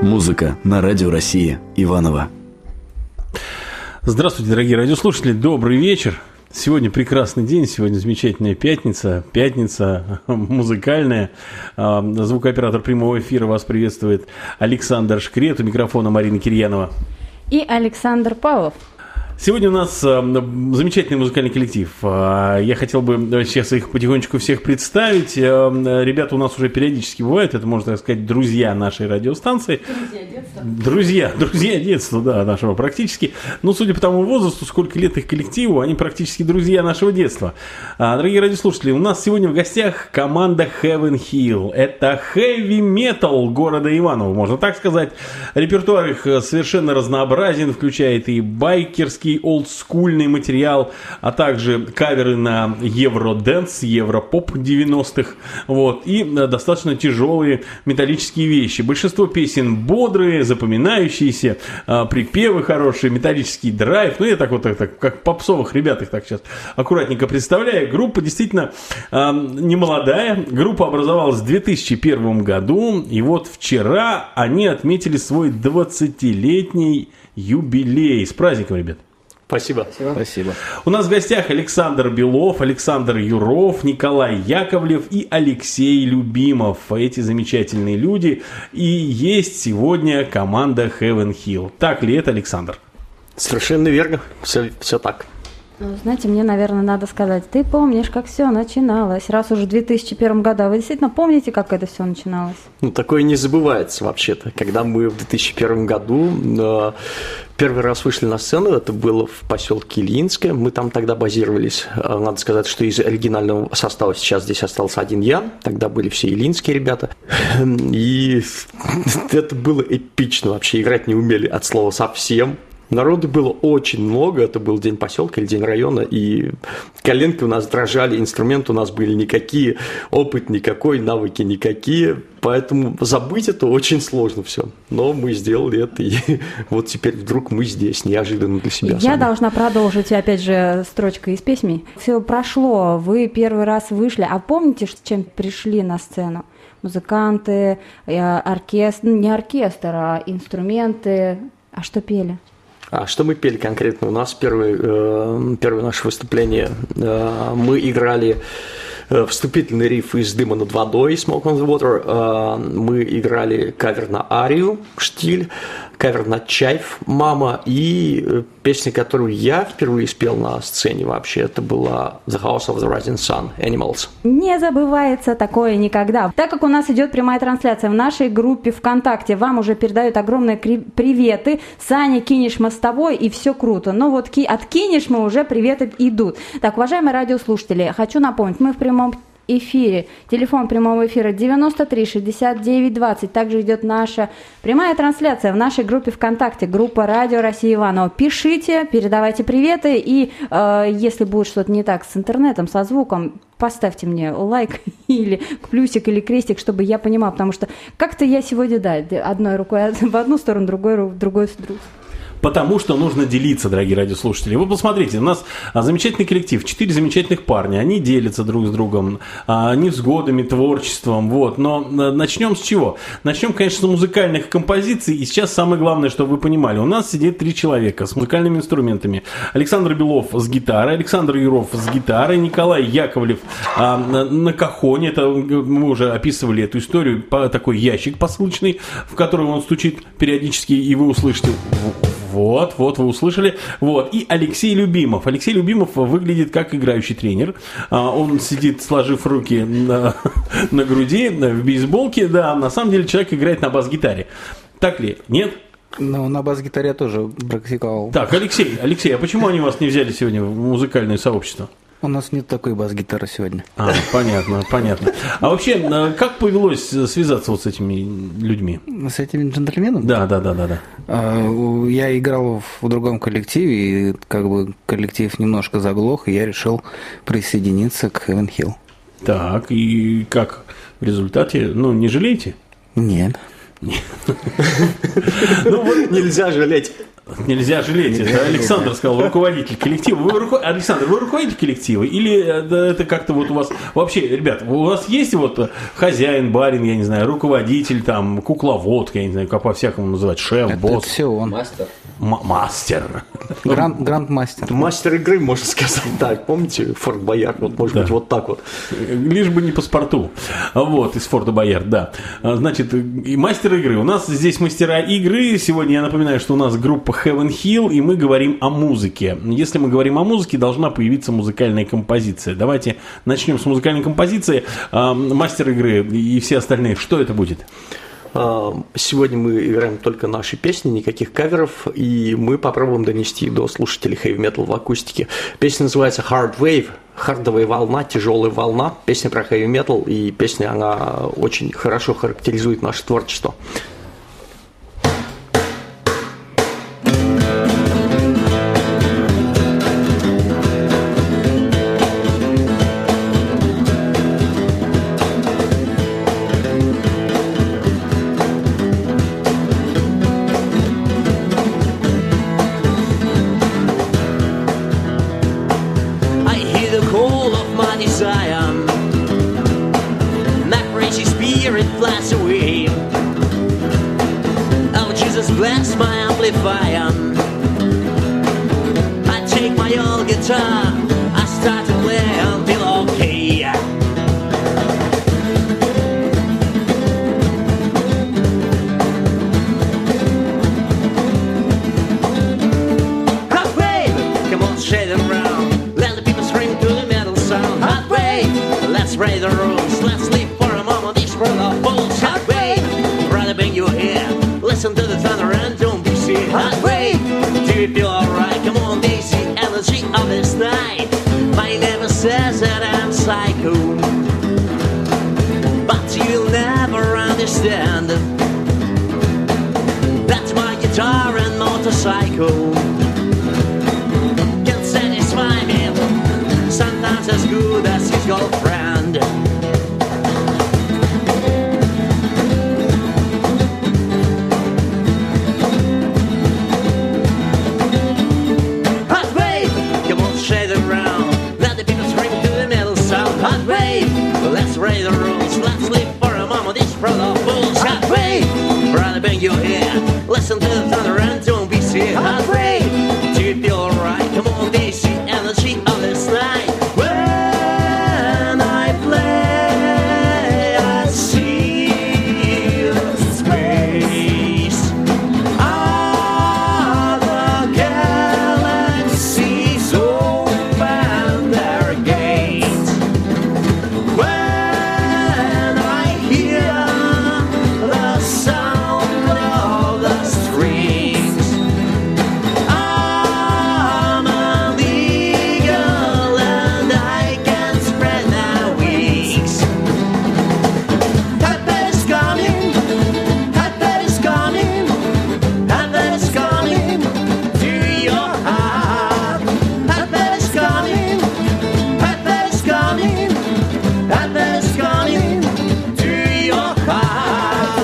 Музыка на Радио России. Иваново. Здравствуйте, дорогие радиослушатели, добрый вечер. Сегодня прекрасный день, сегодня замечательная пятница музыкальная. Звукооператор прямого эфира вас приветствует Александр Шкрет, у микрофона Марина Кирьянова. И Александр Павлов. Сегодня у нас замечательный музыкальный коллектив. Я хотел бы сейчас их потихонечку всех представить. Ребята у нас уже периодически бывают, это, можно так сказать, друзья нашей радиостанции. Друзья детства, да, нашего практически. Ну, судя по тому возрасту, сколько лет их коллективу, они практически друзья нашего детства. Дорогие радиослушатели, у нас сегодня в гостях команда Heaven Hill. Это хэви-метал города Иваново, можно так сказать. Репертуар их совершенно разнообразен, включает и байкерский, олдскульный материал, а также каверы на евродэнс, европоп 90-х, вот, и достаточно тяжелые металлические вещи. Большинство песен бодрые, запоминающиеся, припевы хорошие, металлический драйв. Ну, я так вот, как попсовых ребят их так сейчас аккуратненько представляю. Группа действительно не молодая. Группа образовалась в 2001 году, и вот вчера они отметили свой 20-летний юбилей. С праздником, ребят! Спасибо. У нас в гостях Александр Белов, Александр Юров, Николай Яковлев и Алексей Любимов. Эти замечательные люди. И есть сегодня команда Heaven Hill. Так ли это, Александр? Совершенно верно. Все так. Ну, знаете, мне, наверное, надо сказать, ты помнишь, как все начиналось? Раз уже в 2001 году, вы действительно помните, как это все начиналось? Ну, такое не забывается вообще-то. Когда мы в 2001 году первый раз вышли на сцену, это было в поселке Ильинское, мы там тогда базировались. Надо сказать, что из оригинального состава сейчас здесь остался один я, тогда были все ильинские ребята. И это было эпично вообще, играть не умели от слова совсем. Народу было очень много, это был день поселка или день района, и коленки у нас дрожали, инструменты у нас были никакие, опыт никакой, навыки никакие, поэтому забыть это очень сложно все. Но мы сделали это, и вот теперь вдруг мы здесь, неожиданно для себя. Я должна продолжить, опять же, строчкой из песни. Все прошло, вы первый раз вышли, а помните, с чем пришли на сцену? Музыканты, оркестр, не оркестр, а инструменты, а что пели? А что мы пели конкретно? У нас первое наше выступление, мы играли вступительный риф из «Дыма над водой» «Smoke on the Water», мы играли кавер на арию «Штиль», кавер на «Чайф» «Мама» и песня, которую я впервые спел на сцене вообще, это была «The House of the Rising Sun» «Animals». Не забывается такое никогда. Так как у нас идет прямая трансляция в нашей группе ВКонтакте, вам уже передают огромные приветы. Саня, Кинешма с тобой, и все круто. Но вот от Кинешма уже приветы идут. Так, уважаемые радиослушатели, хочу напомнить, мы в прямом эфире. Телефон прямого эфира 93 69 20. Также идет наша прямая трансляция в нашей группе ВКонтакте, группа Радио России Иваново. Пишите, передавайте приветы, и если будет что-то не так с интернетом, со звуком, поставьте мне лайк или плюсик или крестик, чтобы я понимала, потому что как-то я сегодня, одной рукой в одну сторону, другой в другую. Потому что нужно делиться, дорогие радиослушатели. Вы посмотрите, у нас замечательный коллектив, 4 замечательных парня, они делятся друг с другом невзгодами, творчеством, вот. Но начнем с чего? Начнем, конечно, с музыкальных композиций, и сейчас самое главное, чтобы вы понимали, у нас сидит 3 человека с музыкальными инструментами. Александр Белов с гитарой, Александр Юров с гитарой, Николай Яковлев на кахоне, это мы уже описывали эту историю, такой ящик посылочный, в который он стучит периодически, и вы услышите... Вот, вы услышали. Вот. И Алексей Любимов. Алексей Любимов выглядит как играющий тренер. Он сидит, сложив руки на груди, в бейсболке. Да, на самом деле человек играет на бас-гитаре. Так ли? Нет? Ну, на бас-гитаре я тоже практиковал. Так, Алексей, а почему они вас не взяли сегодня в музыкальное сообщество? У нас нет такой бас-гитары сегодня. Понятно. А вообще, как повелось связаться вот с этими людьми? С этими джентльменами? Да. Я играл в другом коллективе, и как бы коллектив немножко заглох, и я решил присоединиться к Heaven Hill. Так, и как в результате? Не жалеете? Нет. Нельзя жалеть. Нельзя жалеть. Это Александр сказал, руководитель коллектива. Александр, вы руководитель коллектива? Или это как-то вот у вас... Вообще, ребят, у вас есть вот хозяин, барин, я не знаю, руководитель, там, кукловод, я не знаю, как по-всякому называть, шеф, босс? Это все он. Мастер. Мастер. Гранд-мастер. Мастер игры, можно сказать так. Помните Форт Боярд? Вот, может быть, вот так вот. Лишь бы не паспорту. Вот, из Форта Боярд, да. Значит, и мастер игры. У нас здесь мастера игры. Сегодня я напоминаю, что у нас группа Heaven Hill, и мы говорим о музыке. Если мы говорим о музыке, должна появиться музыкальная композиция. Давайте начнем с музыкальной композиции. Мастер игры и все остальные, что это будет? Сегодня мы играем только наши песни, никаких каверов, и мы попробуем донести до слушателей heavy metal в акустике. Песня называется Hard Wave, хардовая волна, тяжелая волна. Песня про heavy metal, и песня, она очень хорошо характеризует наше творчество. Bless my amplifier. I take my old guitar, I start to play until okay. Hot wave, come on, shade it round. Let the people scream to the metal sound. Hot wave, let's raise the rules. Let's live for a moment, this world of fools. Hot wave, rather bang your hair. Listen to the thunder and don't be sick. Hot wave, do you feel alright? Come on, this is the energy of this night. My neighbor says that I'm psycho, but you'll never understand. That's my guitar and motorcycle can satisfy me, sometimes as good as his girlfriend. Let's raise the rules, let's live for a moment, this world of fools. Hot wave, brother bang your head. Listen to the thunder and don't be sick. Hot wave, do you feel alright? Come on, this is the energy of this night. When I play, I see the space. Other galaxies open their gates. When I hear the sound of the strings, I'm an eagle and I can spread my wings. Heaven is coming, heaven is coming, heaven is coming to your heart. Heaven is coming, heaven is coming. Heaven is coming to your heart.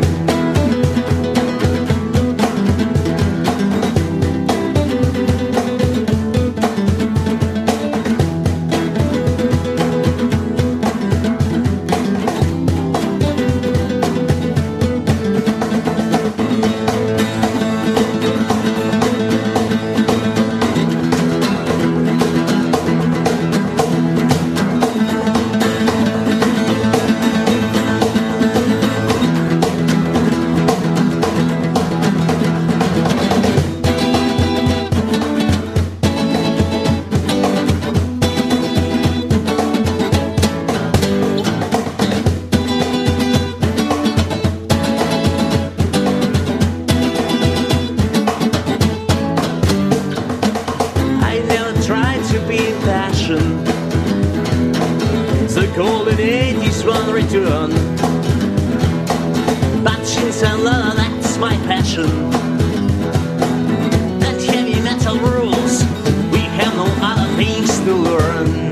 I never tried to be impassioned. The golden 80s won't return. But since I learned that's my passion, that heavy metal rules, we have no other things to learn.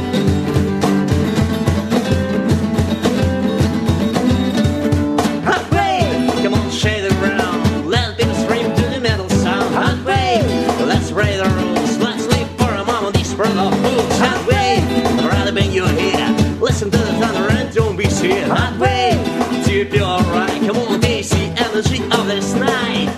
Hot bulls. Hot wave, brother, bang your head. Listen to the thunder and don't be scared. Hot wave, do you feel alright? Come on, taste the energy of this night.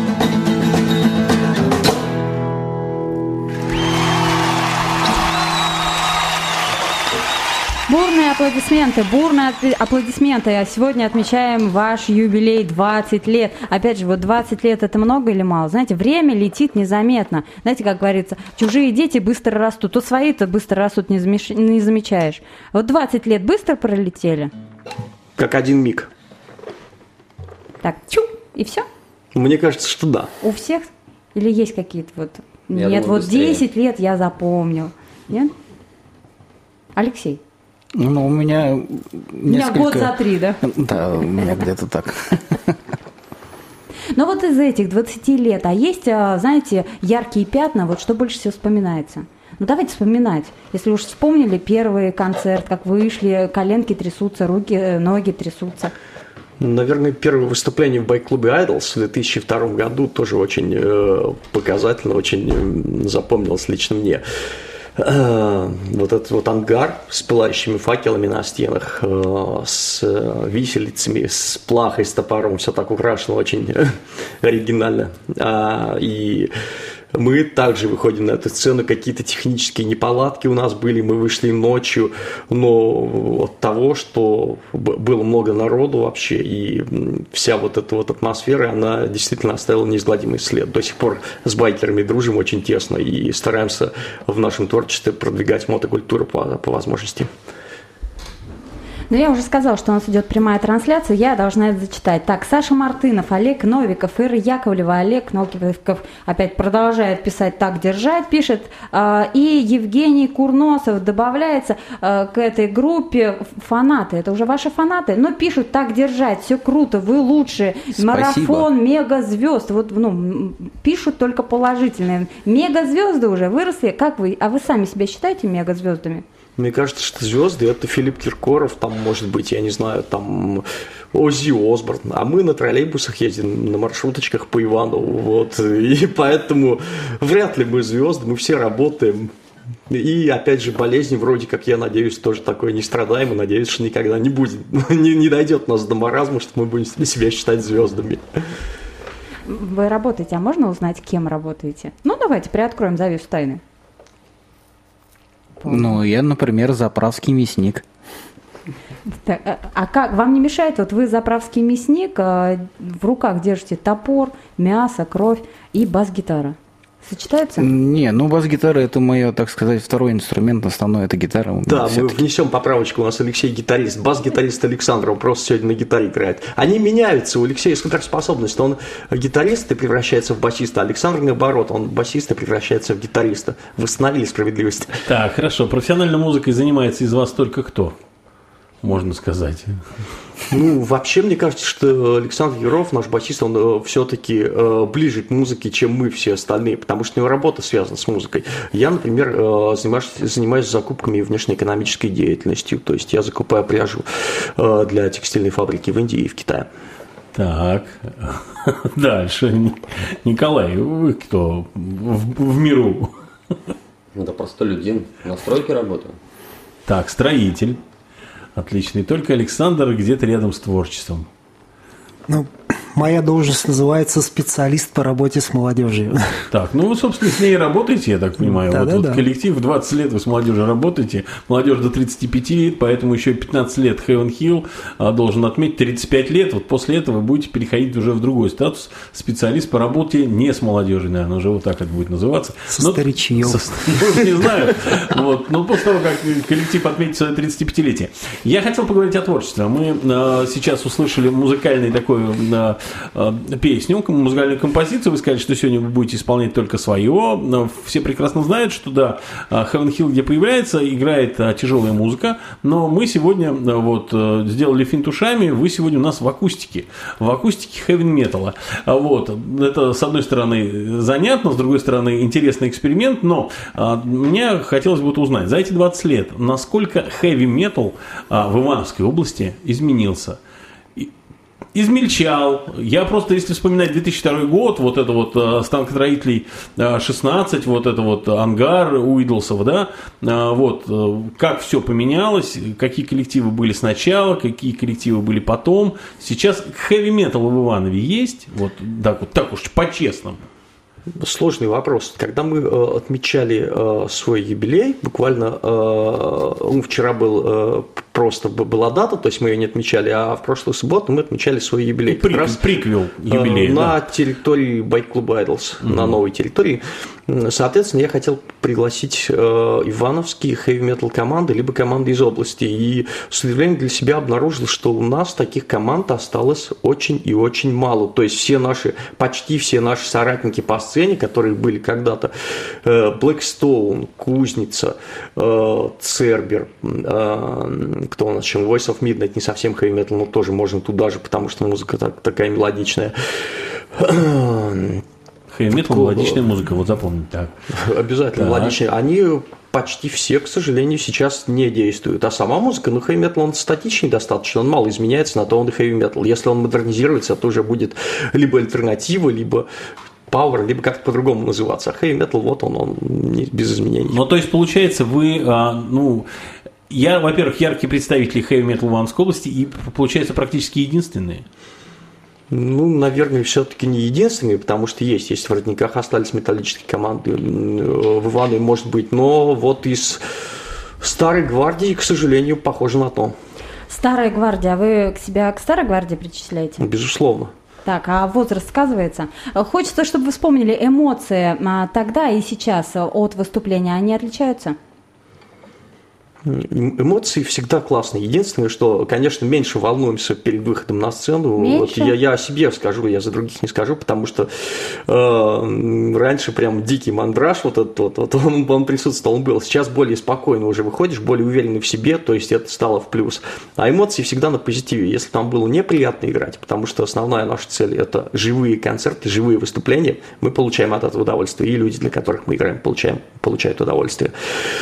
Бурные аплодисменты. Сегодня отмечаем ваш юбилей 20 лет. Опять же, вот 20 лет это много или мало? Знаете, время летит незаметно. Знаете, как говорится, чужие дети быстро растут, то свои-то быстро растут, не замечаешь. Вот 20 лет быстро пролетели? Как один миг. Так, чу, и все? Мне кажется, что да. У всех? Или есть какие-то вот... Я Нет, думаю, вот быстрее. 10 лет я запомнил. Нет? Алексей? Ну, у меня У меня год за 3, да? Да, у меня где-то так. Но вот из этих 20 лет, а есть, знаете, яркие пятна, вот что больше всего вспоминается? Ну, давайте вспоминать. Если уж вспомнили первый концерт, как вышли, коленки трясутся, руки, ноги трясутся. Наверное, первое выступление в байк-клубе Idols в 2002 году тоже очень показательно, очень запомнилось лично мне. Вот этот вот ангар с пылающими факелами на стенах, с виселицами, с плахой, с топором, все так украшено очень оригинально. И мы также выходим на эту сцену, какие-то технические неполадки у нас были, мы вышли ночью, но от того, что было много народу вообще, и вся вот эта вот атмосфера, она действительно оставила неизгладимый след. До сих пор с байкерами дружим очень тесно и стараемся в нашем творчестве продвигать мотокультуру по возможности. Но я уже сказала, что у нас идет прямая трансляция, я должна это зачитать. Так, Саша Мартынов, Олег Новиков, Ира Яковлева, Олег Новиков опять продолжает писать «Так держать», пишет. И Евгений Курносов добавляется к этой группе фанаты. Это уже ваши фанаты, но пишут «Так держать», все круто, вы лучшие, марафон, мегазвезд. Вот, ну, пишут только положительные. Мегазвезды уже выросли. Как вы? А вы сами себя считаете мегазвездами? Мне кажется, что звезды – это Филипп Киркоров, там, может быть, я не знаю, там, Оззи Осборн. А мы на троллейбусах ездим, на маршруточках по Иванову, вот. И поэтому вряд ли мы звезды, мы все работаем. И, опять же, болезни вроде как, я надеюсь, тоже такое не страдаем, и надеюсь, что никогда не будет, не дойдет нас до маразма, что мы будем себя считать звездами. Вы работаете, а можно узнать, кем работаете? Ну, давайте приоткроем завесу тайны. Ну, я, например, заправский мясник. Так, а как вам не мешает, вот вы заправский мясник, в руках держите топор, мясо, кровь и бас-гитара? Сочетаются? Не, ну бас-гитара – это мое, так сказать, второй инструмент, основной – это гитара. Да, мы внесем поправочку, у нас Алексей гитарист, бас-гитарист Александр, он просто сегодня на гитаре играет. Они меняются, у Алексея суперспособность, он гитарист и превращается в басиста, Александр наоборот, он басист и превращается в гитариста. Восстановили справедливость. Так, хорошо, профессиональной музыкой занимается из вас только кто? Можно сказать. Ну, вообще, мне кажется, что Александр Яров, наш басист, он все-таки ближе к музыке, чем мы все остальные, потому что у него работа связана с музыкой. Я, например, занимаюсь закупками внешнеэкономической деятельностью, то есть я закупаю пряжу для текстильной фабрики в Индии и в Китае. Так, дальше. Николай, вы кто в миру? Это простолюдин. На стройке работаю. Так, строитель. Отлично. И только Александр где-то рядом с творчеством. Ну, моя должность называется специалист по работе с молодежью. Так, ну вы, собственно, с ней работаете, я так понимаю. Да, вот коллектив 20 лет вы с молодежью работаете, молодежь до 35 лет, поэтому еще 15 лет Heaven Hill должен отметить 35 лет. Вот после этого вы будете переходить уже в другой статус, специалист по работе не с молодежью, наверное, уже вот так это будет называться. Со старичьем. Ну, не знаю. Вот. Но после того, как коллектив отметит свое 35-летие. Я хотел поговорить о творчестве. Мы сейчас услышали музыкальный такой песню, музыкальную композицию. Вы сказали, что сегодня вы будете исполнять только свое. Все прекрасно знают, что да, Heaven Hill, где появляется, играет тяжелая музыка, но мы сегодня вот сделали финт ушами, вы сегодня у нас в акустике heavy metal. Вот. Это, с одной стороны, занятно, с другой стороны, интересный эксперимент, но мне хотелось бы узнать, за эти 20 лет, насколько heavy metal в Ивановской области изменился? измельчал. Я просто, если вспоминать 2002 год, вот это вот станкостроителей 16, вот это вот ангар Уидлсов, да, вот, как все поменялось, какие коллективы были сначала, какие коллективы были потом. Сейчас хэви-метал в Иванове есть? Вот так уж по-честному. Сложный вопрос. Когда мы отмечали свой юбилей, буквально вчера была дата, то есть мы ее не отмечали, а в прошлую субботу мы отмечали свой юбилей. Приквел юбилея. На территории байк-клуба Idols, на новой территории. Соответственно, я хотел пригласить ивановские хэви-метал команды, либо команды из области. И с удивлением для себя обнаружил, что у нас таких команд осталось очень и очень мало. То есть почти все наши соратники по сцене, которые были когда-то, Blackstone, Кузница, Цербер, кто у нас еще, Voice of Midnight, не совсем хэви-метал, но тоже можно туда же, потому что музыка такая мелодичная. Хэви-метал, мелодичная музыка, вот запомни. Так. Обязательно мелодичная. Они почти все, к сожалению, сейчас не действуют. А сама музыка, хэви-метал, он статичный достаточно, он мало изменяется, на то он и хэви-метал. Если он модернизируется, то уже будет либо альтернатива, либо Power, либо как-то по-другому называться. А хэви-метал, вот он без изменений. Ну, то есть, получается, вы, я, во-первых, яркий представитель хэви-метал в Ивановской области и, получается, практически единственные. Наверное, все-таки не единственные, потому что есть в Родниках остались металлические команды, в Иванове, может быть, но вот из Старой Гвардии, к сожалению, похоже на то. Старая Гвардия, а вы себя к Старой Гвардии причисляете? Безусловно. Так, а возраст сказывается? Хочется, чтобы вы вспомнили эмоции тогда и сейчас от выступления, они отличаются? Эмоции всегда классные. Единственное, что, конечно, меньше волнуемся перед выходом на сцену. Вот я о себе скажу, я за других не скажу, потому что раньше прям дикий мандраж он присутствовал, он был. Сейчас более спокойно уже выходишь, более уверенный в себе, то есть это стало в плюс. А эмоции всегда на позитиве. Если там было неприятно играть, потому что основная наша цель – это живые концерты, живые выступления, мы получаем от этого удовольствие. И люди, для которых мы играем, получают удовольствие.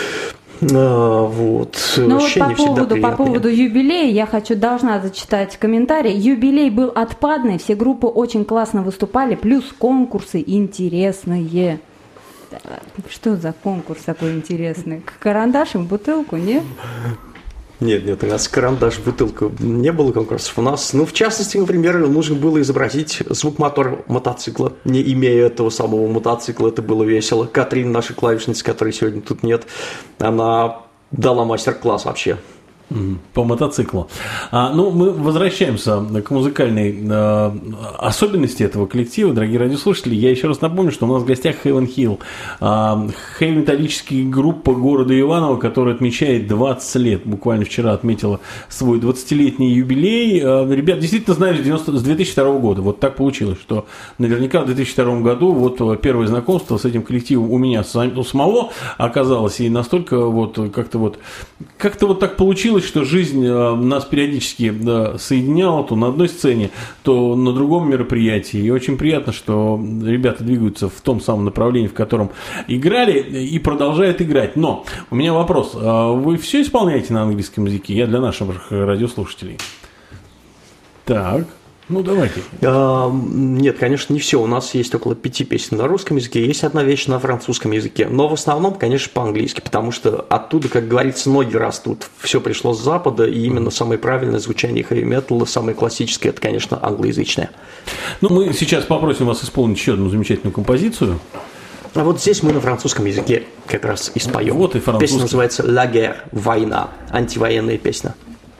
Вот. Ну вот по поводу юбилея я должна зачитать комментарий. Юбилей был отпадный, все группы очень классно выступали, плюс конкурсы интересные. Что за конкурс такой интересный? К карандашам бутылку, нет? Нет, у нас карандаш в бутылку не было конкурсов. У нас, в частности, например, нужно было изобразить звук мотора мотоцикла, не имея этого самого мотоцикла, это было весело. Катрин, наша клавишница, которой сегодня тут нет, она дала мастер-класс вообще. По мотоциклу. Мы возвращаемся к музыкальной особенности этого коллектива. Дорогие радиослушатели, я еще раз напомню, что у нас в гостях Heaven Hill, хэви-металлическая группа города Иваново, которая отмечает 20 лет. Буквально вчера отметила свой 20-летний юбилей. Ребят действительно знаю с 2002 года. Вот так получилось, что наверняка в 2002 году вот первое знакомство с этим коллективом у меня самого оказалось. И настолько как-то так получилось, что жизнь нас периодически соединяла то на одной сцене, то на другом мероприятии. И очень приятно, что ребята двигаются в том самом направлении, в котором играли и продолжают играть. Но у меня вопрос. Вы все исполняете на английском языке? Я для наших радиослушателей. Так. Давайте. Нет, конечно, не все. У нас есть около 5 песен на русском языке, есть одна вещь на французском языке. Но в основном, конечно, по-английски, потому что оттуда, как говорится, ноги растут. Все пришло с Запада, и именно самое правильное звучание хэви-металла, самое классическое, это, конечно, англоязычное. Мы сейчас попросим вас исполнить еще одну замечательную композицию. А вот здесь мы на французском языке как раз и споем. Вот и французский. Песня называется «La guerre», «Война», антивоенная песня.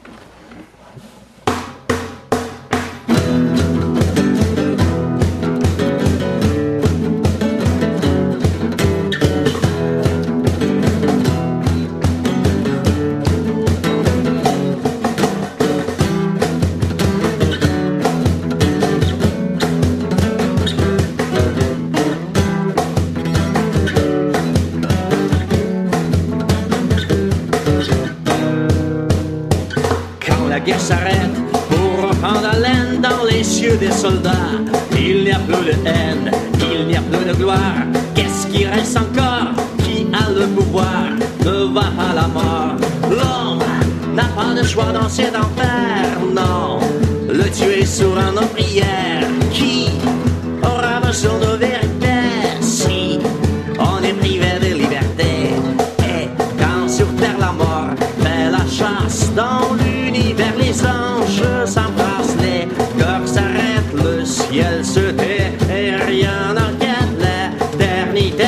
S'arrête pour reprendre haleine dans les cieux des soldats. Il n'y a plus de haine, il n'y a plus de gloire. Qu'est-ce qui reste encore? Qui a le pouvoir de voir à la mort? L'homme n'a pas de choix dans cet enfer, non. Le veulent tuer souvent nos prières. Qui aura besoin de vérité si on est privé de liberté? Et quand sur terre la mort fait la chasse, dans l'univers les anges s'embrassent, les cœurs s'arrêtent, le ciel se tait et rien n'inquiète l'éternité.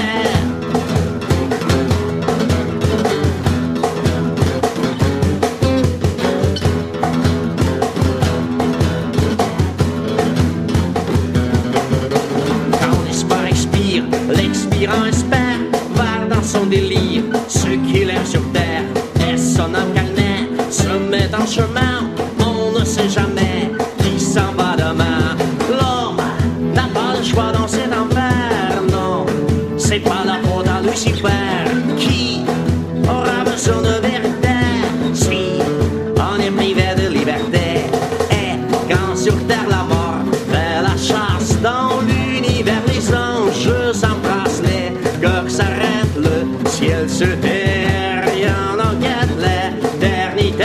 L'expirant espère, va dans son délire, ce qu'il aime sur terre et son âme carnée se met en chemin, on ne sait jamais qui s'en va demain. L'homme n'a pas le choix dans cet enfer, non, c'est pas la faute à Lucifer. Qui aura besoin de vérité si on est privé de liberté? Et quand sur terre la mort fait la chasse, dans l'univers les anges s'embrassent, les cœurs s'arrêtent, le ciel se tait, rien n'inquiète l'éternité.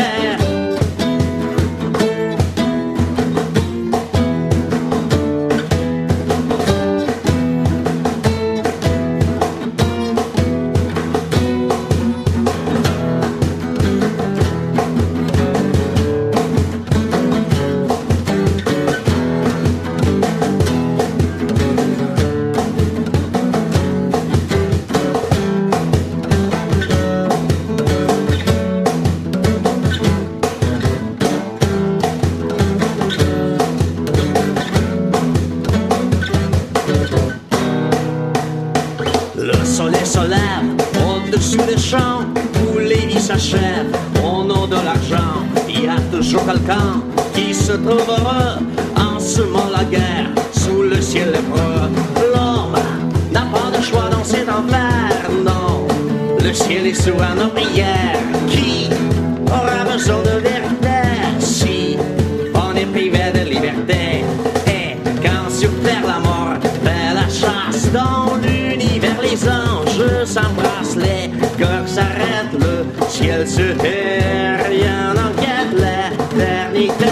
Le soleil se lève au-dessus des champs où les vies s'achèvent au nom de l'argent. Il y a toujours quelqu'un qui se trouve heureux en semant la guerre sous le ciel lépreux. L'homme n'a pas de choix dans cet enfer, non, le ciel est sourd à nos prières. Qui aura besoin de vérité si on est privé de liberté? Et quand sur terre la mort fait la chasse, dans l'univers les anges s'embrassent, les cœurs s'arrêtent, le ciel se tait, rien n'inquiète l'éternité.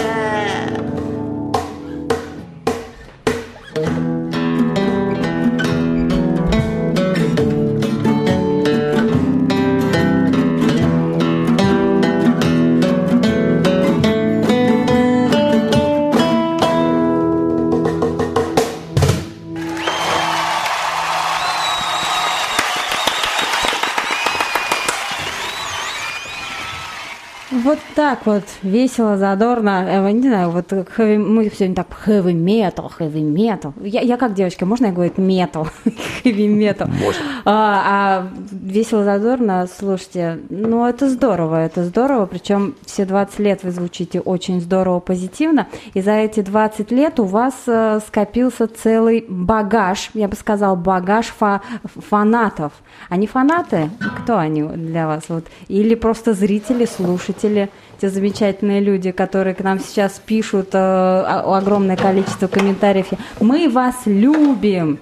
Вот так вот, весело, задорно. Не знаю, вот мы сегодня так heavy metal. Я как, девочка, можно я говорю metal? Heavy metal. А весело, задорно, слушайте, ну это здорово. Причем все 20 лет вы звучите очень здорово, позитивно. И за эти 20 лет у вас скопился целый багаж, я бы сказала, багаж фанатов. Они фанаты? Кто они для вас? Вот? Или просто зрители, слушатели, те замечательные люди, которые к нам сейчас пишут огромное количество комментариев. Мы вас любим,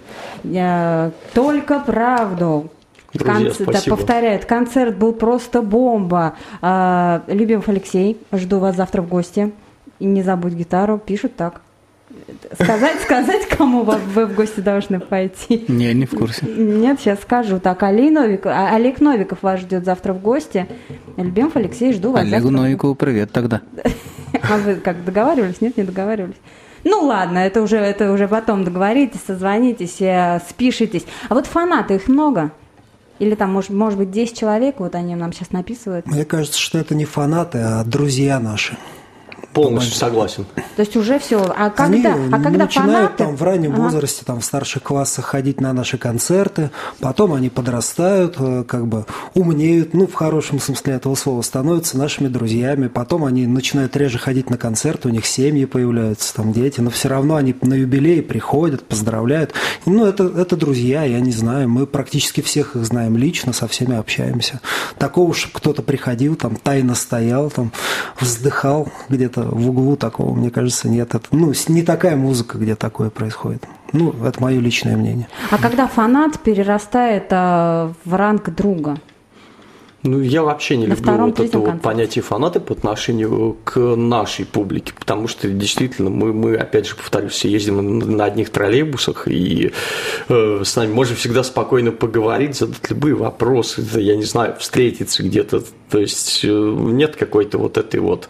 только правду. Друзья, спасибо. Повторяют, концерт был просто бомба. Любимов Алексей, жду вас завтра в гости. И не забудь гитару, пишут так. Сказать, кому вы в гости должны пойти? Не в курсе. Нет, сейчас скажу. Так, Олег Новиков вас ждет завтра в гости. Любимов Алексей, жду вас Олегу Новикову привет тогда. А вы как, договаривались? Нет, не договаривались. Ну ладно, это уже потом договоритесь, созвонитесь, спишитесь. А вот фанаты, их много? Или там, может быть, 10 человек, вот они нам сейчас написывают? Мне кажется, что это не фанаты, а друзья наши. Полностью согласен. То есть уже все. А когда они начинают фанаты... там в раннем возрасте, там в старших классах ходить на наши концерты, потом они подрастают, как бы умнеют, ну, в хорошем смысле этого слова, становятся нашими друзьями, потом они начинают реже ходить на концерты, у них семьи появляются, там дети, но все равно они на юбилей приходят, поздравляют. Ну, это друзья, я не знаю, мы практически всех их знаем лично, со всеми общаемся. Такого, чтобы кто-то приходил, там тайно стоял, там вздыхал где-то в углу, такого, мне кажется, нет. Это, не такая музыка, где такое происходит. Это мое личное мнение. А когда фанат перерастает в ранг друга? Ну, я вообще не На люблю вот это втором-третьем вот понятие фанаты по отношению к нашей публике, потому что действительно мы опять же, повторюсь, все ездим на одних троллейбусах, и с нами можно всегда спокойно поговорить, задать любые вопросы, я не знаю, встретиться где-то, то есть нет какой-то вот этой вот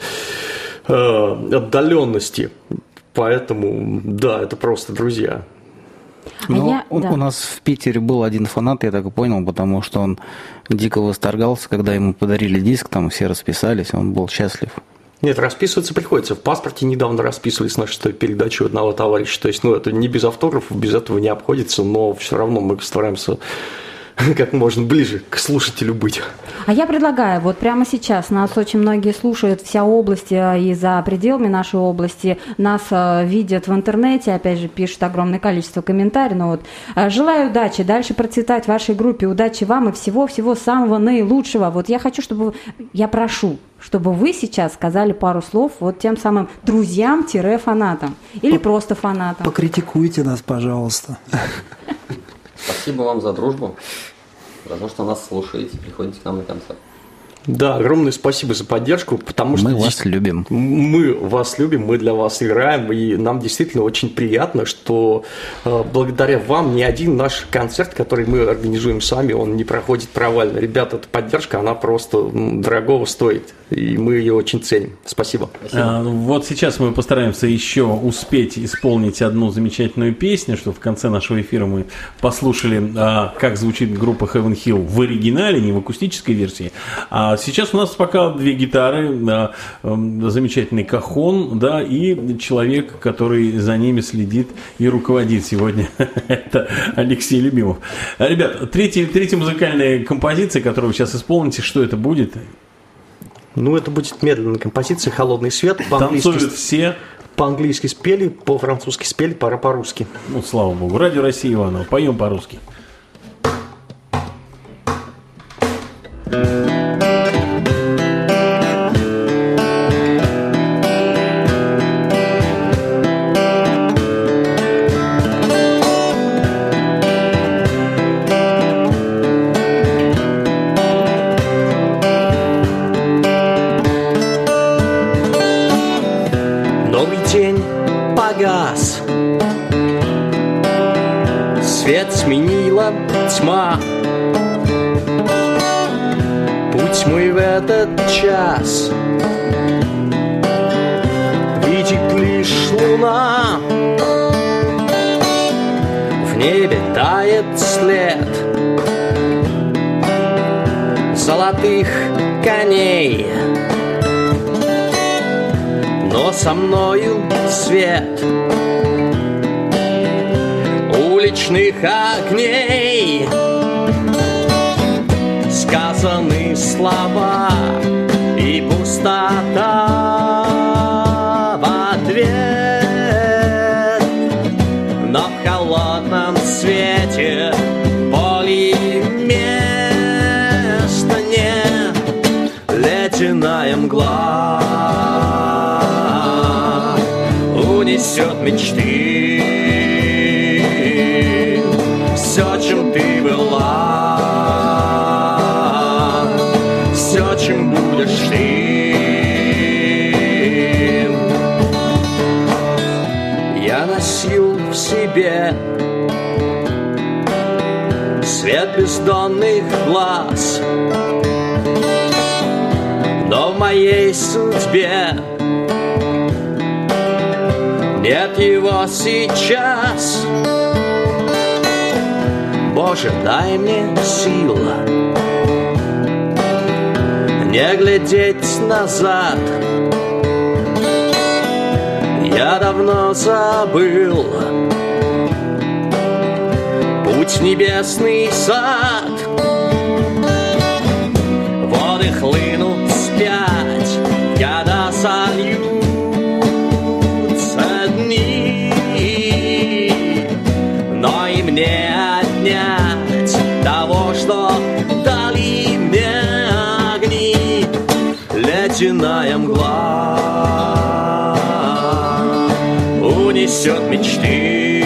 отдаленности, поэтому, да, это просто друзья. Ну, у нас в Питере был один фанат, я так и понял, потому что он дико восторгался, когда ему подарили диск, там все расписались, он был счастлив. Нет, расписываться приходится. В паспорте недавно расписывались на 6-й передаче одного товарища. То есть, это не без автографов, без этого не обходится, но все равно мы стараемся как можно ближе к слушателю быть. А я предлагаю, вот прямо сейчас нас очень многие слушают, вся область и за пределами нашей области, нас видят в интернете, опять же, пишут огромное количество комментариев, но вот желаю удачи, дальше процветать вашей группе, удачи вам и всего-всего самого наилучшего. Вот я хочу, я прошу, чтобы вы сейчас сказали пару слов вот тем самым друзьям-фанатам или просто фанатам. Покритикуйте нас, пожалуйста. Спасибо вам за дружбу, за то, что нас слушаете, приходите к нам на концерт. Да, огромное спасибо за поддержку, потому что мы вас любим. Мы вас любим, мы для вас играем, и нам действительно очень приятно, что благодаря вам ни один наш концерт, который мы организуем сами, он не проходит провально. Ребята, эта поддержка, она просто дорогого стоит, и мы ее очень ценим. Спасибо. Вот сейчас мы постараемся еще успеть исполнить одну замечательную песню, что в конце нашего эфира мы послушали, как звучит группа Heaven Hill в оригинале, не в акустической версии. А сейчас у нас пока две гитары, замечательный кахон, да, и человек, который за ними следит и руководит сегодня. Это Алексей Любимов. Ребят, третья музыкальная композиция, которую вы сейчас исполните, что это будет? Ну, это будет медленная композиция «Холодный свет». Танцуют все. По-английски спели, по-французски спели, пора по-русски. Ну, слава богу. Радио России, Иваново. Поем по-русски. Свет сменила тьма. Путь мой в этот час видит лишь луна. В небе тает след золотых коней, но со мною свет уличных огней. Сказаны слова и пустота в ответ, но в холодном свете боли места нет. Ледяная мгла унесет мечты. Все, чем ты была, все, чем будешь ты. Я носил в себе свет бездонных глаз, но в моей судьбе нет его сейчас. Боже, дай мне сил не глядеть назад. Я давно забыл путь в небесный сад. Воды хлынут вспять, когда сольются дни, но и мне отнять того, что дали мне огни. Ледяная мгла унесет мечты.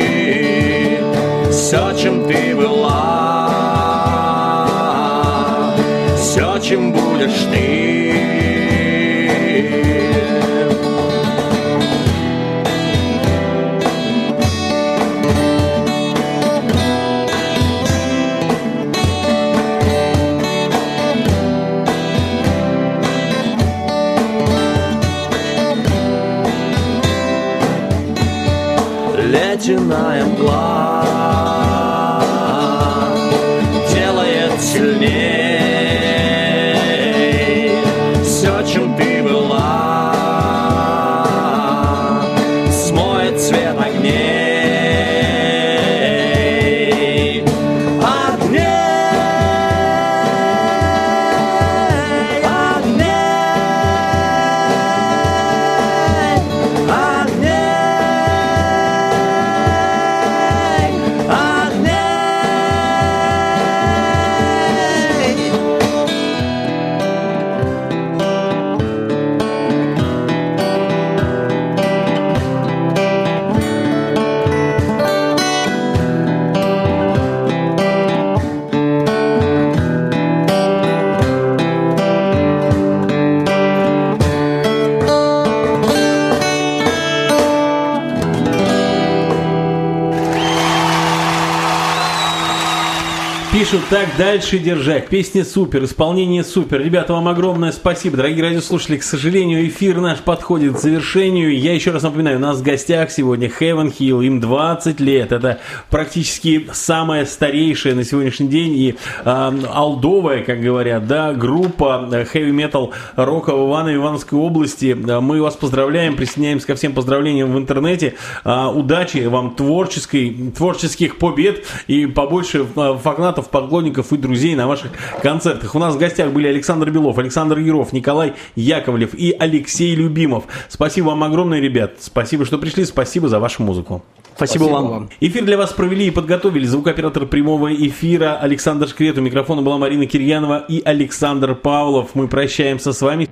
Все, чем ты была, все, чем будешь ты. Ледяная мгла делает сильней все, чем ты была, смоет цвет огней, огней, огней, огней. Пишут, так дальше держать. Песня супер, исполнение супер. Ребята, вам огромное спасибо. Дорогие радиослушатели, к сожалению, эфир наш подходит к завершению. Я еще раз напоминаю, у нас в гостях сегодня Heaven Hill. Им 20 лет. Это практически самая старейшая на сегодняшний день и олдовая, как говорят, да, группа хэви-метал рока в Ивановской области. Мы вас поздравляем, присоединяемся ко всем поздравлениям в интернете. Удачи вам творческих побед и побольше фанатов, поклонников и друзей на ваших концертах. У нас в гостях были Александр Белов, Александр Яров, Николай Яковлев и Алексей Любимов. Спасибо вам огромное, ребят. Спасибо, что пришли. Спасибо за вашу музыку. Спасибо вам. Эфир для вас провели и подготовили звукооператор прямого эфира Александр Шкрет. У микрофона была Марина Кирьянова и Александр Павлов. Мы прощаемся с вами.